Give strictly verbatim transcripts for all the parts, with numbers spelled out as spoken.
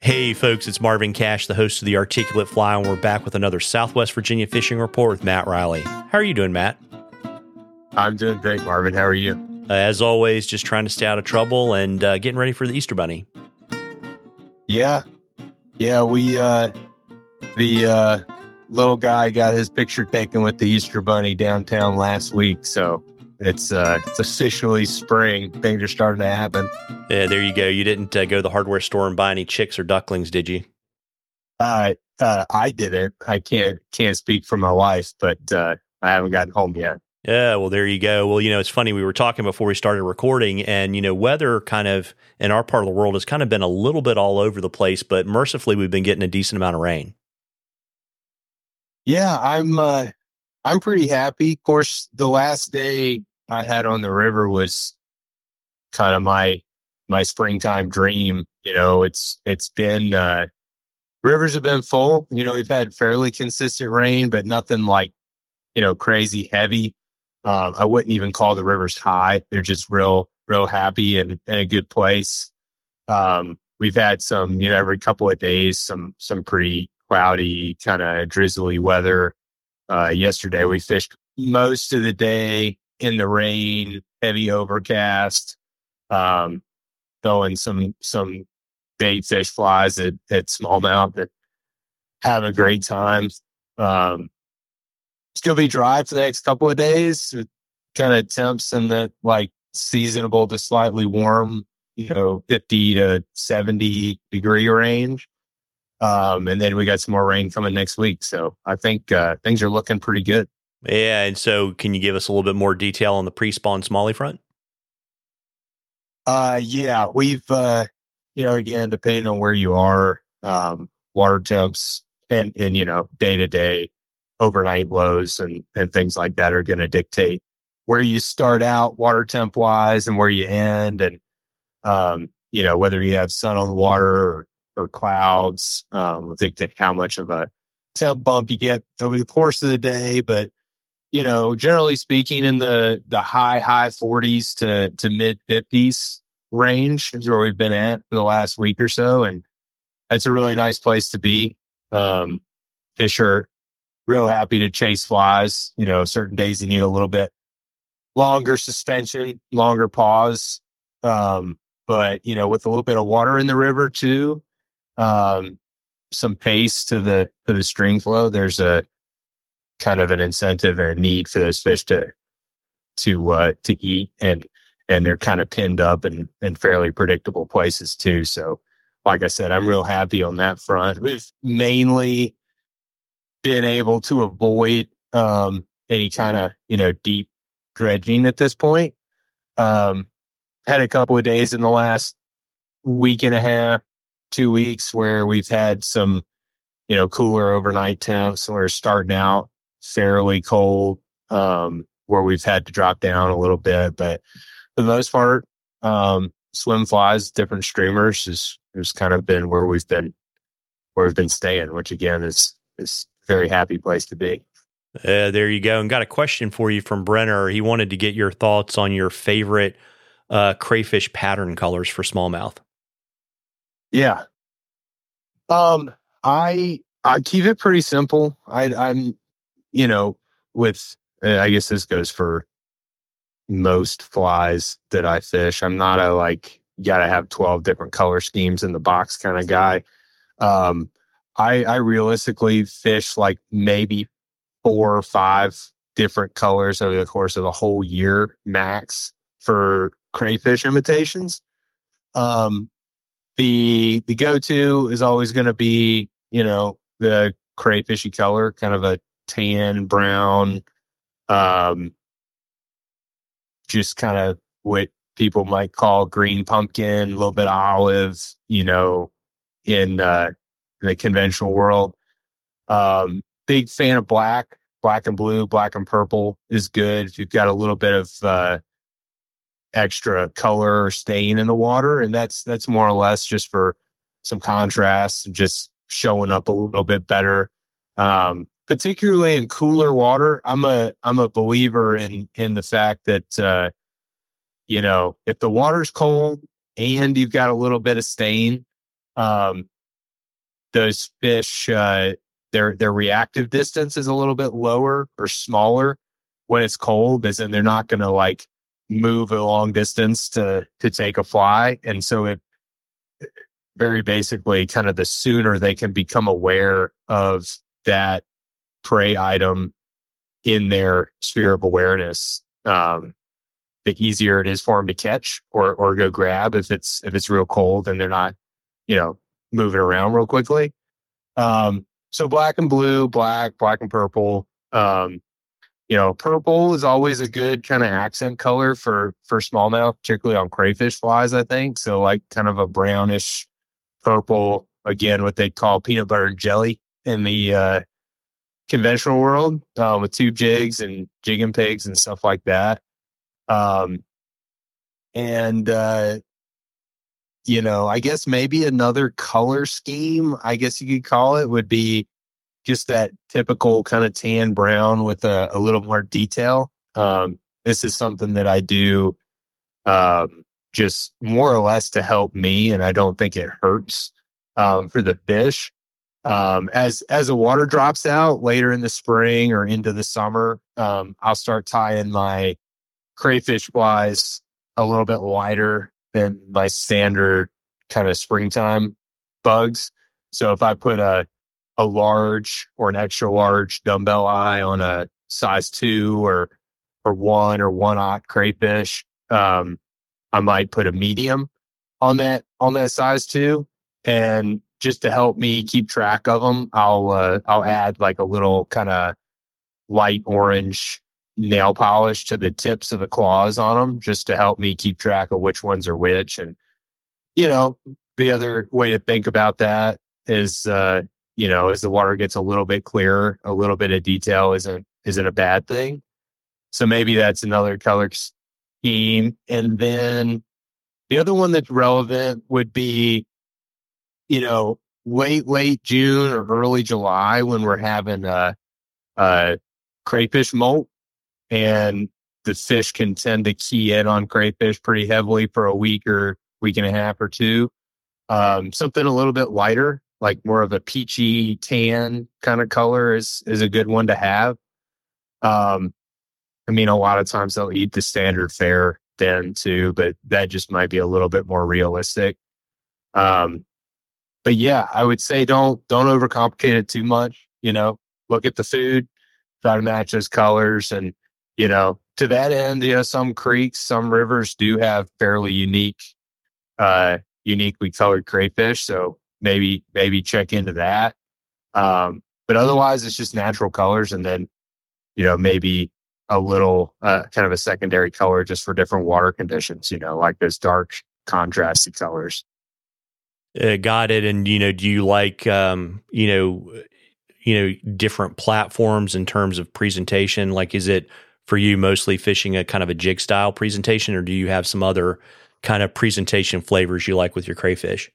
Hey folks, it's Marvin Cash, the host of the Articulate Fly, and we're back with another Southwest Virginia fishing report with Matt Riley. How are you doing, Matt? I'm doing great, Marvin. How are you? Uh, as always, just trying to stay out of trouble and uh, getting ready for the Easter Bunny. Yeah. Yeah, we, uh, the uh, little guy got his picture taken with the Easter Bunny downtown last week, so it's uh, it's officially spring. Things are starting to happen. Yeah, there you go. You didn't uh, go to the hardware store and buy any chicks or ducklings, did you? Uh, uh, I didn't. I can't can't speak for my wife, but uh, I haven't gotten home yet. Yeah, well, there you go. Well, you know, it's funny. We were talking before we started recording, and, you know, weather kind of in our part of the world has kind of been a little bit all over the place, but mercifully, we've been getting a decent amount of rain. Yeah, I'm uh, I'm pretty happy. Of course, the last day I had on the river was kind of my my springtime dream. You know, it's it's been uh, rivers have been full. You know, we've had fairly consistent rain, but nothing like, you know, crazy heavy. Um, I wouldn't even call the rivers high. They're just real, real happy and in a good place. Um, we've had some, you know, every couple of days, some some pretty cloudy, kind of drizzly weather. Uh, yesterday we fished most of the day in the rain, heavy overcast, um, throwing some some bait fish flies at, at smallmouth that have a great time. Um, Still be dry for the next couple of days. Kind of temps in the like seasonable to slightly warm, you know, fifty to seventy degree range. Um, and then we got some more rain coming next week. So I think uh, things are looking pretty good. Yeah, and so can you give us a little bit more detail on the pre-spawn smallie front? Uh, yeah, we've, uh, you know, again, depending on where you are, um, water temps and, and, you know, day to day overnight lows and, and things like that are going to dictate where you start out water temp wise and where you end. And, um, you know, whether you have sun on the water or, or clouds, um, will dictate how much of a temp bump you get over the course of the day. But, you know, generally speaking, in the, the high, high forties to, to mid fifties range is where we've been at for the last week or so. And that's a really nice place to be. Um, fish are real happy to chase flies. You know, certain days you need a little bit longer suspension, longer pause. Um, but, you know, with a little bit of water in the river too, um, some pace to the, to the stream flow, there's a kind of an incentive and a need for those fish to, to, uh, to eat. And, and they're kind of pinned up in, in fairly predictable places too. So like I said, I'm real happy on that front. We've mainly been able to avoid um, any kind of, you know, deep dredging at this point. Um, had a couple of days in the last week and a half, two weeks where we've had some, you know, cooler overnight temps. We're starting out fairly cold, um, where we've had to drop down a little bit. But for the most part, um, swim flies, different streamers is, has kind of been where we've been, where we've been staying, which again is, is very happy place to be. Uh, there you go. And got a question for you from Brenner. He wanted to get your thoughts on your favorite uh, crayfish pattern colors for smallmouth. Yeah. Um, I, I keep it pretty simple. I, I'm, you know, with, uh, I guess this goes for most flies that I fish. I'm not a, like, you gotta have twelve different color schemes in the box kind of guy. Um, I, I realistically fish like maybe four or five different colors over the course of the whole year max for crayfish imitations. Um, the, the go-to is always going to be, you know, the crayfishy color, kind of a tan, brown, um, just kind of what people might call green pumpkin, a little bit of olive, you know, in, uh, the conventional world. Um, big fan of black, black and blue, black and purple is good. If you've got a little bit of, uh, extra color or stain in the water. And that's, that's more or less just for some contrast and just showing up a little bit better. Um, particularly in cooler water. I'm a, I'm a believer in, in the fact that, uh, you know, if the water's cold and you've got a little bit of stain, um, those fish, uh, their their reactive distance is a little bit lower or smaller when it's cold, because then they're not going to like move a long distance to to take a fly. And so it very basically kind of the sooner they can become aware of that prey item in their sphere of awareness, um, the easier it is for them to catch or or go grab if it's if it's real cold and they're not, you know, moving around real quickly. Um, so black and blue, black, black and purple. Um, you know, purple is always a good kind of accent color for for smallmouth, particularly on crayfish flies, I think. So like kind of a brownish purple, again, what they call peanut butter and jelly in the uh, conventional world, uh, with tube jigs and jigging pigs and stuff like that. Um, and, uh, you know, I guess maybe another color scheme, I guess you could call it, would be just that typical kind of tan brown with a, a little more detail. Um, this is something that I do um, just more or less to help me, and I don't think it hurts um, for the fish. Um, as as the water drops out later in the spring or into the summer, um, I'll start tying my crayfish flies a little bit lighter than my standard kind of springtime bugs. So if I put a a large or an extra large dumbbell eye on a size two or or one or one aught crayfish, um, I might put a medium on that on that size two, and just to help me keep track of them, I'll uh, I'll add like a little kind of light orange nail polish to the tips of the claws on them, just to help me keep track of which ones are which. And you know, the other way to think about that is, uh, you know, as the water gets a little bit clearer, a little bit of detail isn't isn't a bad thing. So maybe that's another color scheme. And then the other one that's relevant would be, you know, late, late June or early July when we're having a, a crayfish molt, and the fish can tend to key in on crayfish pretty heavily for a week or week and a half or two. Um, something a little bit lighter, like more of a peachy tan kind of color is, is a good one to have. Um, I mean, a lot of times they'll eat the standard fare then too, but that just might be a little bit more realistic. Um, but yeah, I would say don't, don't overcomplicate it too much. You know, look at the food, try to match those colors. And, you know, to that end, you know, some creeks, some rivers do have fairly unique, uh, uniquely colored crayfish. So maybe, maybe check into that. Um, but otherwise it's just natural colors. And then, you know, maybe a little, uh, kind of a secondary color just for different water conditions, you know, like those dark contrasted colors. Uh, got it. And, you know, do you like, um, you know, you know, different platforms in terms of presentation? Like, is it for you mostly fishing a kind of a jig style presentation, or do you have some other kind of presentation flavors you like with your crayfish?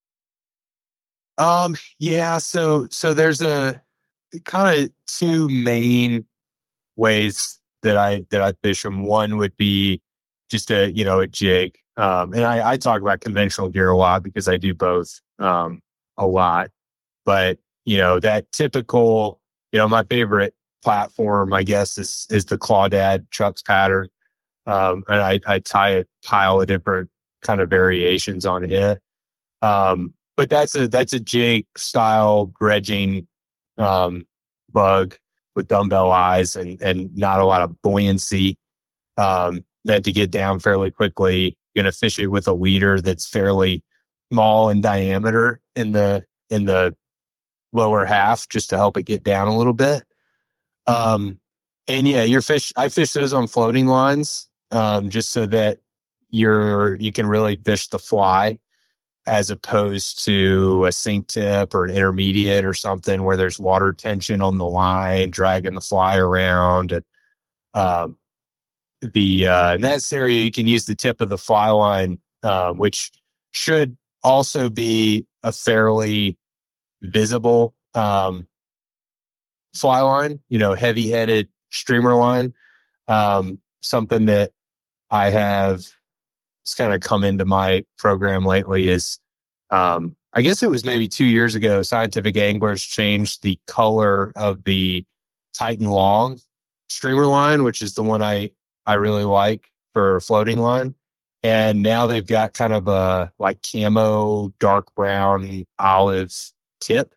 Um, yeah. So, so there's a kind of two main ways that I, that I fish them. One would be just a, you know, a jig. Um, and I, I talk about conventional gear a lot because I do both, um, a lot, but you know, that typical, you know, my favorite platform, I guess, is, is the Clawdad Chuck's pattern. Um, and I, I tie a pile of different kind of variations on it. Um, but that's a, that's a jig style dredging, um, bug with dumbbell eyes and, and not a lot of buoyancy, um, meant to get down fairly quickly. You're going to fish it with a leader that's fairly small in diameter in the, in the lower half, just to help it get down a little bit. Um, and yeah, your fish, I fish those on floating lines, um, just so that you're, you can really fish the fly as opposed to a sink tip or an intermediate or something where there's water tension on the line, dragging the fly around. And, um, the, uh, in that area, you can use the tip of the fly line, uh, which should also be a fairly visible, um, fly line, you know, heavy headed streamer line. Um, something that I have, it's kind of come into my program lately is, Um, I guess it was maybe two years ago, Scientific Anglers changed the color of the Titan Long streamer line, which is the one I, I really like for floating line. And now they've got kind of a like camo, dark brown, olive tip,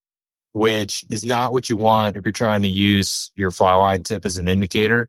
which is not what you want if you're trying to use your fly line tip as an indicator.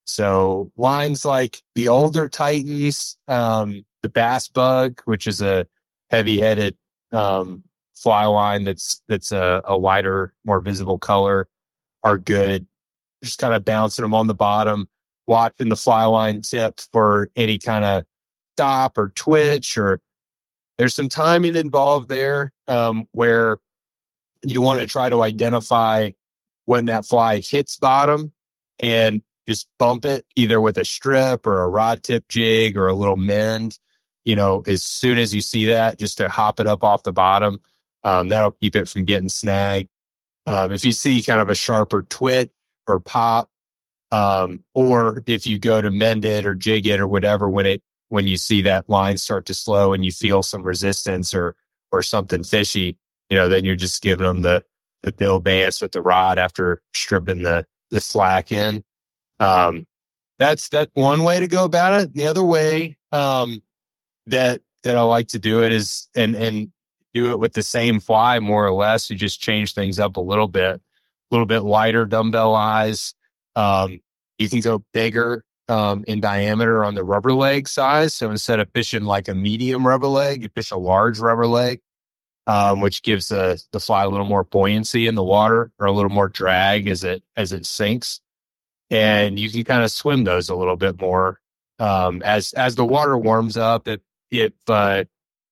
So lines like the older Titans, um, the Bass Bug, which is a heavy-headed um, fly line that's that's a, a lighter, more visible color, are good. Just kind of bouncing them on the bottom, watching the fly line tip for any kind of stop or twitch, or there's some timing involved there um, where you want to try to identify when that fly hits bottom and just bump it either with a strip or a rod tip jig or a little mend. You know, as soon as you see that, just to hop it up off the bottom, um, that'll keep it from getting snagged. Um, if you see kind of a sharper twit or pop, um, or if you go to mend it or jig it or whatever, when it when you see that line start to slow and you feel some resistance or or something fishy, you know, then you're just giving them the the bill bance with the rod after stripping the the slack in. Um, that's that one way to go about it. The other way um, that that I like to do it is and and do it with the same fly more or less. You just change things up a little bit, a little bit lighter dumbbell eyes. Um, you can go bigger um, in diameter on the rubber leg size. So instead of fishing like a medium rubber leg, you fish a large rubber leg, um, which gives the the fly a little more buoyancy in the water or a little more drag as it as it sinks. And you can kind of swim those a little bit more um, as as the water warms up. If if uh,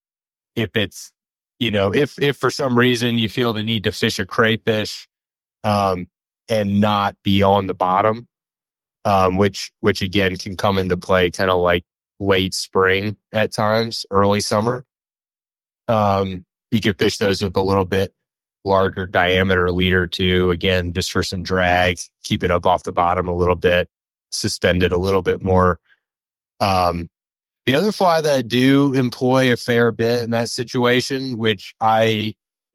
if it's you know if if for some reason you feel the need to fish a crayfish um, and not be on the bottom, um, which which again can come into play kind of like late spring at times, early summer. Um, you can fish those with a little bit larger diameter leader too, again, just for some drag, keep it up off the bottom a little bit, suspend it a little bit more. Um, the other fly that I do employ a fair bit in that situation, which I,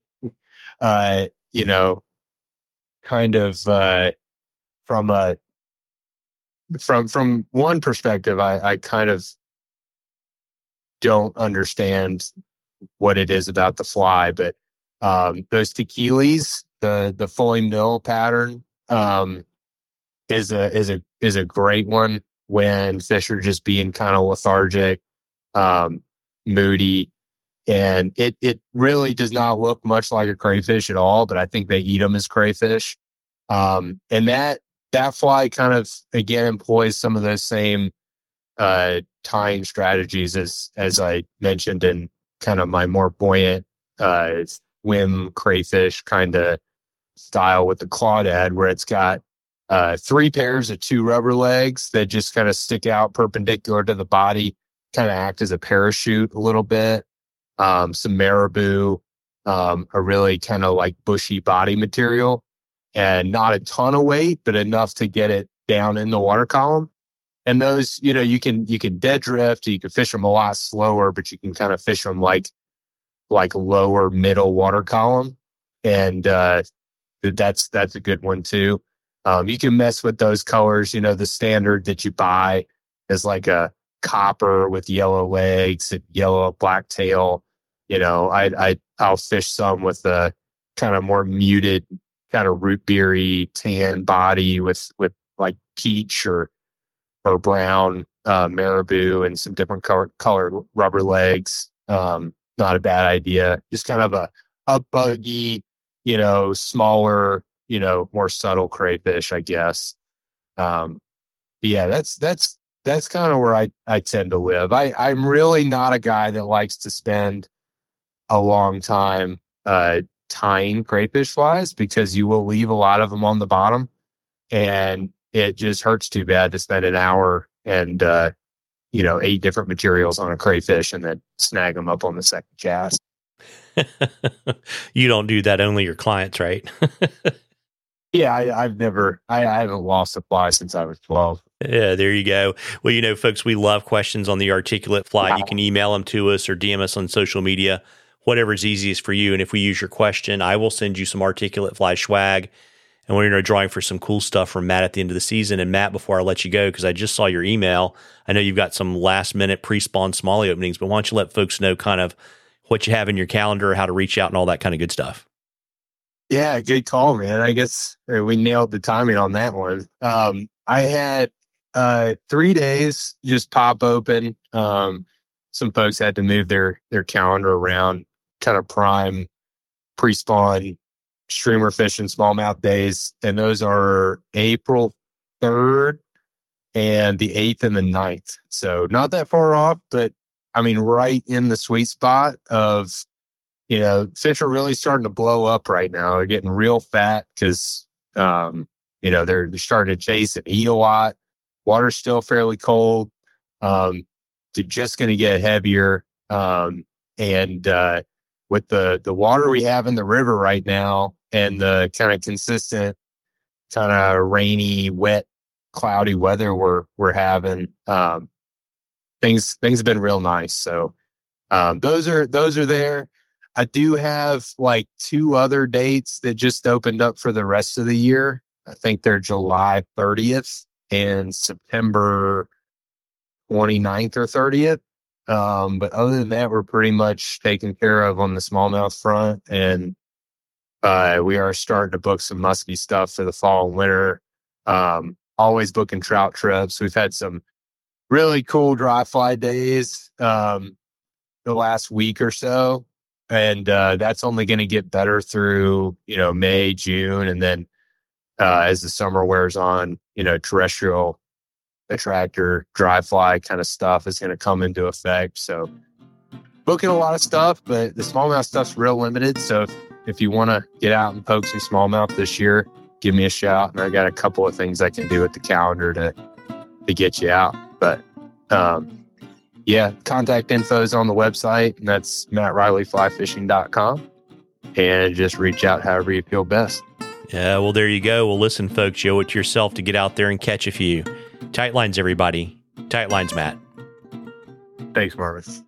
uh, you know, kind of uh, from a from from one perspective, I, I kind of don't understand what it is about the fly, but um, those tequilis, the the fully mill pattern, um, is a is a is a great one when fish are just being kind of lethargic, um, moody, and it it really does not look much like a crayfish at all. But I think they eat them as crayfish, um, and that that fly kind of again employs some of those same uh, tying strategies as as I mentioned in kind of my more buoyant uh, swim crayfish kind of style with the clawhead, where it's got uh, three pairs of two rubber legs that just kind of stick out perpendicular to the body, kind of act as a parachute a little bit. Um, some marabou, um, a really kind of like bushy body material, and not a ton of weight, but enough to get it down in the water column. And those, you know, you can you can dead drift, you can fish them a lot slower, but you can kind of fish them like like lower middle water column, and uh, that's that's a good one too. Um, you can mess with those colors. You know, the standard that you buy is like a copper with yellow legs and yellow black tail. You know, I I I'll fish some with a kind of more muted, kind of root beery tan body with with like peach or or brown uh, marabou and some different color, colored rubber legs. Um, not a bad idea. Just kind of a, a buggy, you know, smaller, you know, more subtle crayfish, I guess. Um, yeah, that's, that's, that's kind of where I, I tend to live. I, I'm really not a guy that likes to spend a long time uh, tying crayfish flies, because you will leave a lot of them on the bottom, and it just hurts too bad to spend an hour and, uh, you know, eight different materials on a crayfish and then snag them up on the second cast. You don't do that, only your clients, right? Yeah, I, I've never, I, I haven't lost a fly since I was twelve. Yeah, there you go. Well, you know, folks, we love questions on the articulate fly. Wow. You can email them to us or D M us on social media. whatever's easiest for you. And if we use your question, I will send you some Articulate Fly swag. And we're going to drawing for some cool stuff from Matt at the end of the season. And Matt, before I let you go, because I just saw your email, I know you've got some last minute pre-spawn smallie openings, but why don't you let folks know kind of what you have in your calendar, how to reach out and all that kind of good stuff. Yeah, good call, man. I guess we nailed the timing on that one. Um, I had uh, three days just pop open. Um, some folks had to move their, their calendar around, kind of prime pre-spawn streamer fishing smallmouth days, and those are April third and the eighth and the ninth. So not that far off, but I mean, right in the sweet spot of, you know, fish are really starting to blow up right now. They're getting real fat because, um, you know, they're, they're starting to chase and eat a lot. Water's still fairly cold. Um, they're just going to get heavier. Um, and, uh, with the, the water we have in the river right now and the kind of consistent, kind of rainy, wet, cloudy weather we're, we're having, um, things, things have been real nice. So, um, those are, those are there. I do have like two other dates that just opened up for the rest of the year. I think they're July thirtieth and September twenty-ninth or thirtieth. Um, but other than that, we're pretty much taken care of on the smallmouth front. And uh, we are starting to book some musky stuff for the fall and winter. Um, always booking trout trips. We've had some really cool dry fly days um, the last week or so. And uh, that's only going to get better through, you know, May, June. And then uh, as the summer wears on, you know, terrestrial attractor, dry fly kind of stuff is going to come into effect. So booking a lot of stuff, but the smallmouth stuff's real limited. So if, if you want to get out and poke some smallmouth this year, give me a shout. And I got a couple of things I can do with the calendar to, to get you out. But um, yeah, contact info is on the website, and that's matt riley fly fishing dot com. And just reach out however you feel best. Yeah, well, there you go. Well, listen, folks, you owe it to yourself to get out there and catch a few. Tight lines, everybody. Tight lines, Matt. Thanks, Marvis.